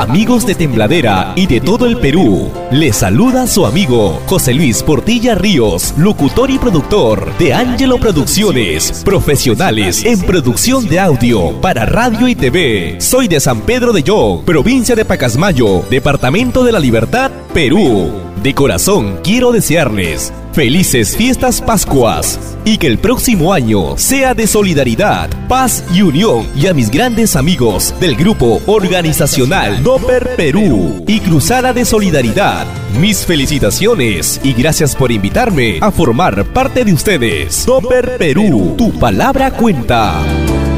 Amigos de Tembladera y de todo el Perú, les saluda su amigo José Luis Portilla Ríos, locutor y productor de Ángelo Producciones, profesionales en producción de audio para radio y TV. Soy de San Pedro de Yog, provincia de Pacasmayo, departamento de La Libertad, Perú. De corazón quiero desearles felices fiestas Pascuas y que el próximo año sea de solidaridad, paz y unión. Y a mis grandes amigos del grupo organizacional Doper Perú y Cruzada de Solidaridad, mis felicitaciones y gracias por invitarme a formar parte de ustedes. Doper Perú, tu palabra cuenta.